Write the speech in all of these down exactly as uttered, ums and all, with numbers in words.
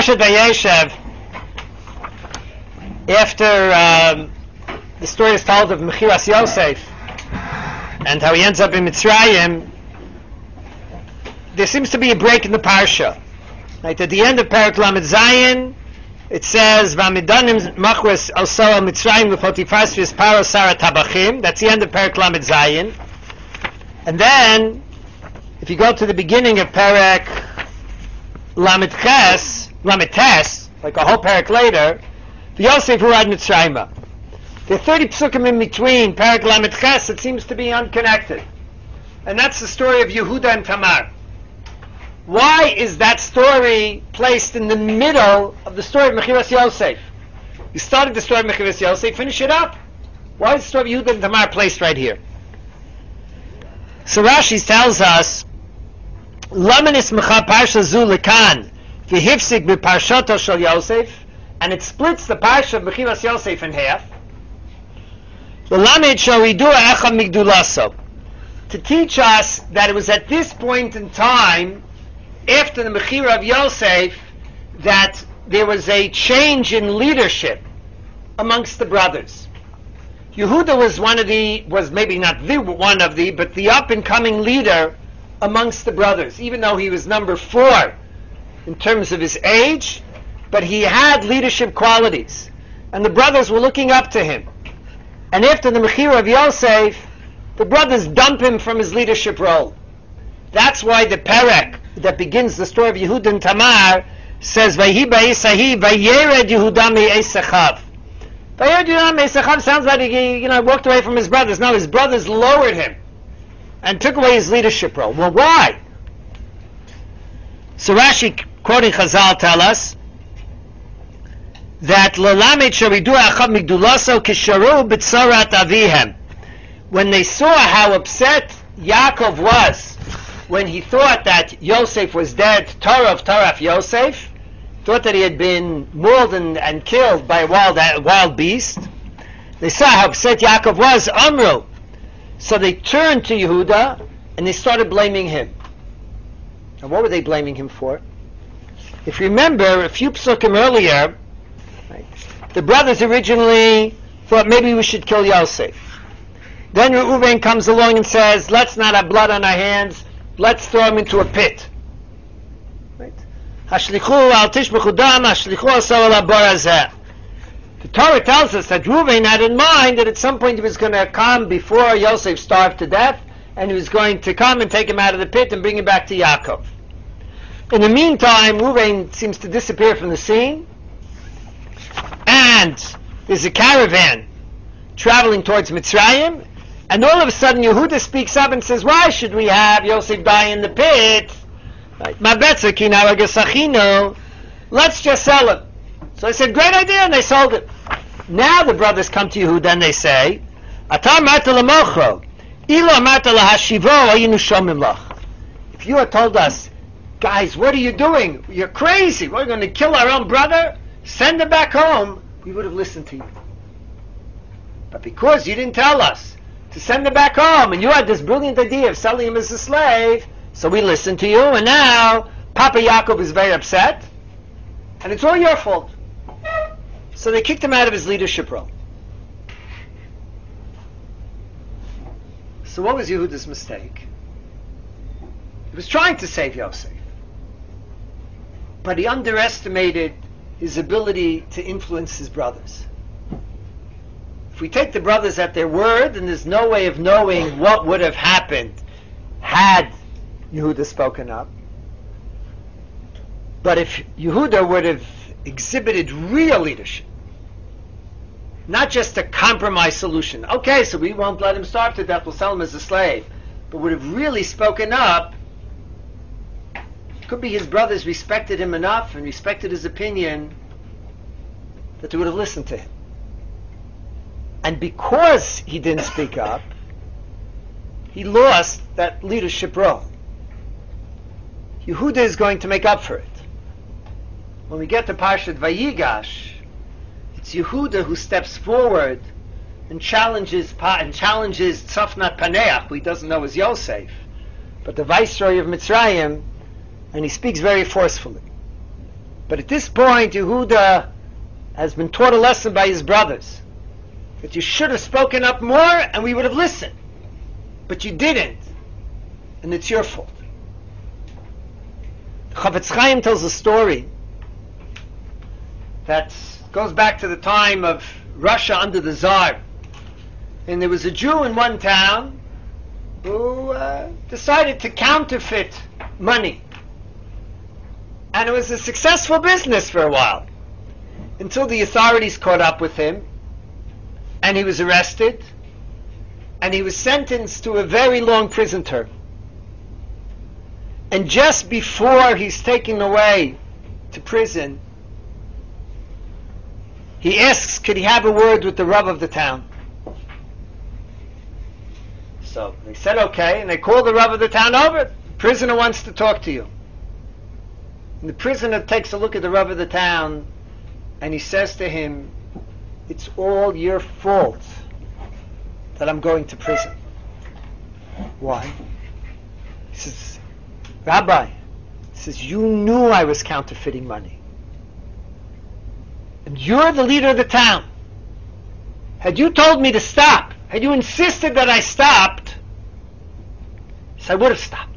Parashat Vayeshev, after um, the story is told of Mechiras Yosef and how he ends up in Mitzrayim, there seems to be a break in the parsha. Right at the end of Parak Lamed Zayin, it says, "V'amidanim machres al Sara Mitzrayim v'potifas v'yisparo Sara tabachim." That's the end of Parak Lamed Zayin. And then, if you go to the beginning of Parak Lamed Ches, Lamed Tes, like a whole parak later, Yosef Hurad Mitzrayim. There are thirty psukim in between Parak Lamed Ches that seems to be unconnected. And that's the story of Yehuda and Tamar. Why is that story placed in the middle of the story of Mechiras Yosef? You started the story of Mechiras Yosef, finish it up. Why is the story of Yehuda and Tamar placed right here? So Rashi tells us, Laman ismecha parsha zu lekan v'hifsik b'parshato shel Yosef, and it splits the parsha of Mechiras Yosef in half. L'lamed shoridu echad migdulaso, to teach us that it was at this point in time, after the Mechira of Yosef, that there was a change in leadership amongst the brothers. Yehuda was one of the, was maybe not the one of the, but the up-and-coming leader amongst the brothers, even though he was number four in terms of his age, but he had leadership qualities, and the brothers were looking up to him. And after the Mechira of Yosef, the brothers dump him from his leadership role. That's why the Perek that begins the story of Yehuda and Tamar says, "Vayhi ba'esahi vayered Yehuda me'esachav." Vayered Yehuda me'esachav sounds like he, you know, walked away from his brothers. No, his brothers lowered him and took away his leadership role. Well, why? So Rashi, quoting Chazal, tell us that L'lamed sharidu achab migdulaso kisharu b'tzorat avihem. When they saw how upset Yaakov was when he thought that Yosef was dead, Torah Taraf Yosef, thought that he had been mauled and, and killed by a wild, a wild beast. They saw how upset Yaakov was, Amru. So they turned to Yehuda and they started blaming him. And what were they blaming him for? If you remember, a few psukim earlier, right, the brothers originally thought maybe we should kill Yosef. Then Reuven comes along and says, let's not have blood on our hands, let's throw him into a pit. Right? Hashlichu al tishbechu dam, hashlichu asar al haborazeh. The Torah tells us that Reuven had in mind that at some point he was going to come before Yosef starved to death, and he was going to come and take him out of the pit and bring him back to Yaakov. In the meantime, Reuven seems to disappear from the scene, and there's a caravan traveling towards Mitzrayim, and all of a sudden Yehuda speaks up and says, why should we have Yosef die in the pit? Let's just sell him. So I said, great idea, and they sold it. Now the brothers come to Yehuda and they say, if you had told us, guys, what are you doing? You're crazy. We're going to kill our own brother? Send him back home. We would have listened to you. But because you didn't tell us to send him back home, and you had this brilliant idea of selling him as a slave, so we listened to you, and now Papa Yaakov is very upset, and it's all your fault. So they kicked him out of his leadership role. So what was Yehuda's mistake? He was trying to save Yosef, but he underestimated his ability to influence his brothers. If we take the brothers at their word, then there's no way of knowing what would have happened had Yehuda spoken up. But if Yehuda would have exhibited real leadership, not just a compromise solution, okay, so we won't let him starve to death, we'll sell him as a slave, but would have really spoken up, it could be his brothers respected him enough and respected his opinion that they would have listened to him. And because he didn't speak up, he lost that leadership role. Yehuda is going to make up for it. When we get to Parshat Vayigash, it's Yehuda who steps forward and challenges and challenges Tzafnat Paneach, who he doesn't know is Yosef, but the viceroy of Mitzrayim, and he speaks very forcefully. But at this point, Yehuda has been taught a lesson by his brothers that you should have spoken up more and we would have listened. But you didn't. And it's your fault. Chafetz Chaim tells a story that goes back to the time of Russia under the Tsar. And there was a Jew in one town who uh, decided to counterfeit money. And it was a successful business for a while, until the authorities caught up with him, and he was arrested, and he was sentenced to a very long prison term. And just before he's taken away to prison, he asks, could he have a word with the Rav of the town? So they said okay, and they called the Rav of the town over. The prisoner wants to talk to you. And the prisoner takes a look at the Rav of the town, and he says to him, it's all your fault that I'm going to prison. Why? He says, Rabbi, he says, you knew I was counterfeiting money. And you're the leader of the town. Had you told me to stop, had you insisted that I stopped, so I would have stopped.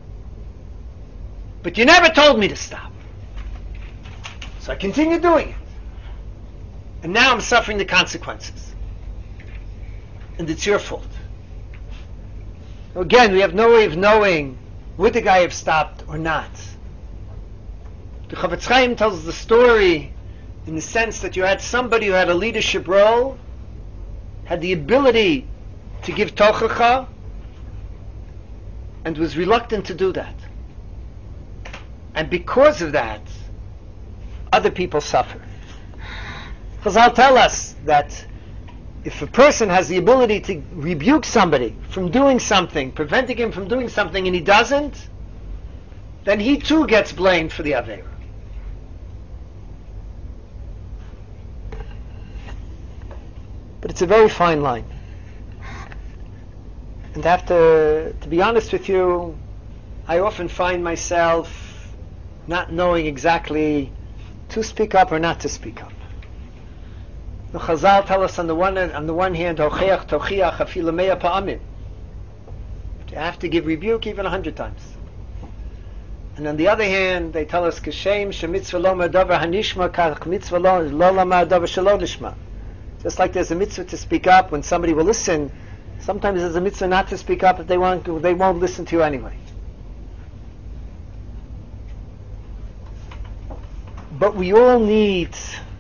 But you never told me to stop. So I continued doing it. And now I'm suffering the consequences. And it's your fault. Again, we have no way of knowing would the guy have stopped or not. The Chafetz Chaim tells the story in the sense that you had somebody who had a leadership role, had the ability to give tochacha, and was reluctant to do that. And because of that, other people suffer. Chazal tell us that if a person has the ability to rebuke somebody from doing something, preventing him from doing something, and he doesn't, then he too gets blamed for the Aveira. But it's a very fine line. And after, to be honest with you, I often find myself not knowing exactly to speak up or not to speak up. The Chazal tell us on the one on the one hand, "Hocheach tochiach afilu mea pa'amim." You have to give rebuke even a hundred times. And on the other hand, they tell us, "Kashem shemitzvah lo ma'davar hanishma kach mitzvah lo lo ma'davar shelo nishma." Just like there's a mitzvah to speak up when somebody will listen, sometimes there's a mitzvah not to speak up if they won't they won't listen to you anyway. But we all need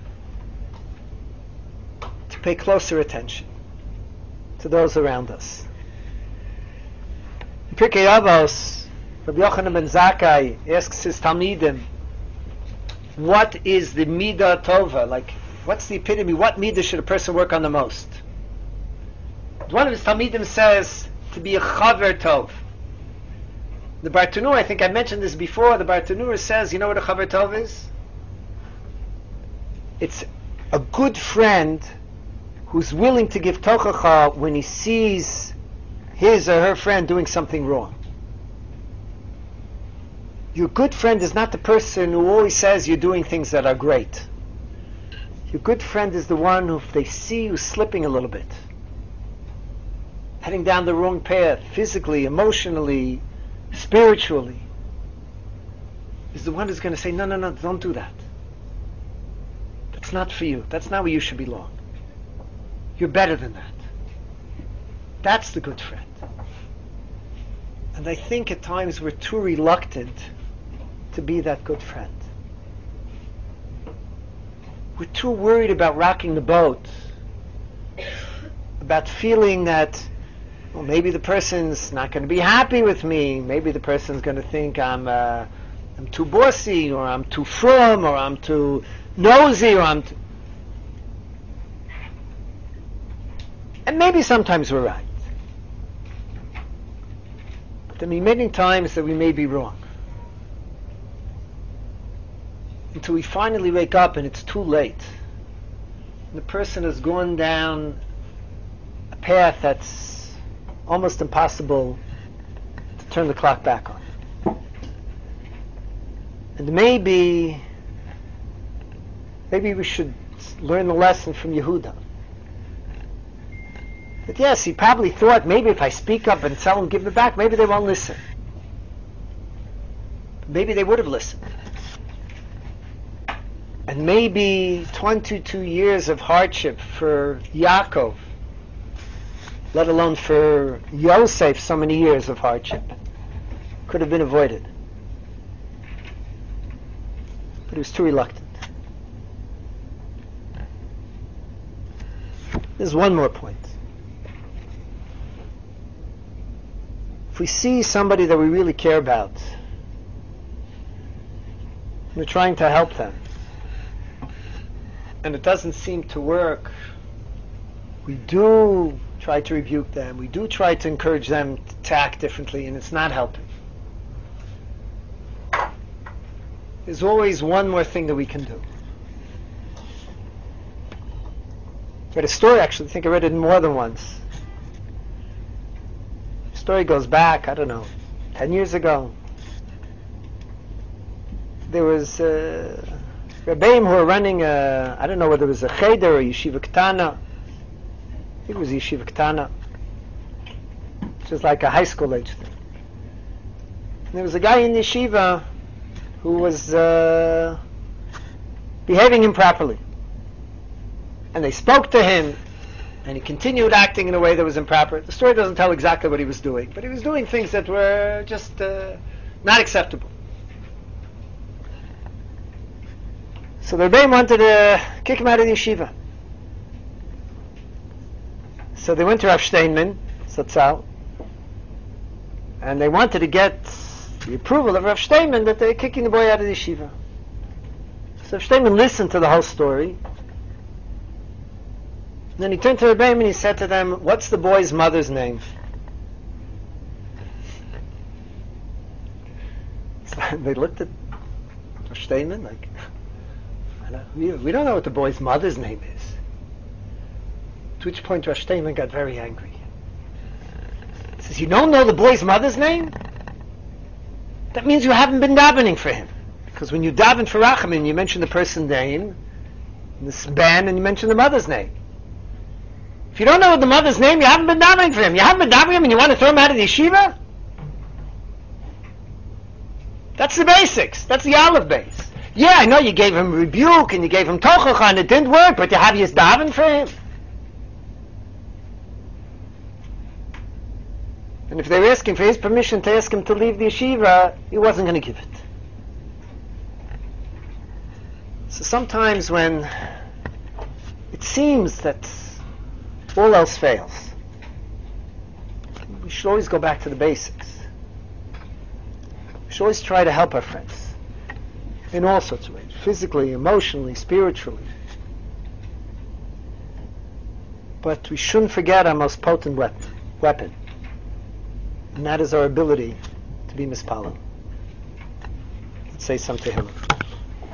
to pay closer attention to those around us. In Pirkei Avos, Rabbi Yochanan ben Zakkai asks his Talmidim, what is the midah tova? Like, what's the epitome? What midah should a person work on the most? One of his Talmidim says to be a chaver tov. The Bartanur, I think I mentioned this before, the Bartanur says, you know what a chaver tov is? It's a good friend who's willing to give tochacha when he sees his or her friend doing something wrong. Your good friend is not the person who always says you're doing things that are great. Your good friend is the one who, if they see you slipping a little bit, heading down the wrong path, physically, emotionally, spiritually, is the one who's going to say, no, no, no, don't do that. That's not for you. That's not where you should belong. You're better than that. That's the good friend. And I think at times we're too reluctant to be that good friend. We're too worried about rocking the boat, about feeling that, well, maybe the person's not going to be happy with me. Maybe the person's going to think I'm uh, I'm too bossy, or I'm too from, or I'm too nosy, or I'm too... And maybe sometimes we're right. But there are many times that we may be wrong. Until we finally wake up and it's too late. And the person has gone down a path that's almost impossible to turn the clock back on. And maybe maybe we should learn the lesson from Yehuda. But yes, he probably thought, maybe if I speak up and tell them give it back, maybe they won't listen. Maybe they would have listened. And maybe twenty-two years of hardship for Yaakov, let alone for Yosef, so many years of hardship, could have been avoided. But he was too reluctant. There's one more point. If we see somebody that we really care about, we're trying to help them, and it doesn't seem to work, we do try to rebuke them, we do try to encourage them to act differently, and it's not helping. There's always one more thing that we can do. I read a story, actually, I think I read it more than once. The story goes back, I don't know, ten years ago. There was uh, Rebbeim who were running a, I don't know whether it was a cheder or yeshiva ktana. I think it was yeshiva ktana, which is like a high school age thing. And there was a guy in yeshiva who was uh, behaving improperly. And they spoke to him, and he continued acting in a way that was improper. The story doesn't tell exactly what he was doing, but he was doing things that were just uh, not acceptable. So the Rebbeim wanted to kick him out of the yeshiva. So they went to Rav Steinman, Zatzal, and they wanted to get the approval of Rav Steinman that they're kicking the boy out of the yeshiva. So Rav Steinman listened to the whole story. And then he turned to Rebbeim and he said to them, "What's the boy's mother's name?" So they looked at Rav Steinman like, I don't, we, we don't know what the boy's mother's name is. To which point Rav Steinman got very angry. He says, "You don't know the boy's mother's name? That means you haven't been davening for him. Because when you daven for Rachamim, you mention the person's name, in the span, and you mention the mother's name. If you don't know the mother's name, you haven't been davening for him. You haven't been davening for him and you want to throw him out of the yeshiva? That's the basics. That's the olive base. Yeah, I know you gave him rebuke and you gave him tochacha and it didn't work, but you have you daven for him. And if they were asking for his permission to ask him to leave the yeshiva, he wasn't going to give it. So sometimes when it seems that all else fails, we should always go back to the basics. We should always try to help our friends in all sorts of ways, physically, emotionally, spiritually. But we shouldn't forget our most potent weapon, and that is our ability to be mispalim. Let's say something to him.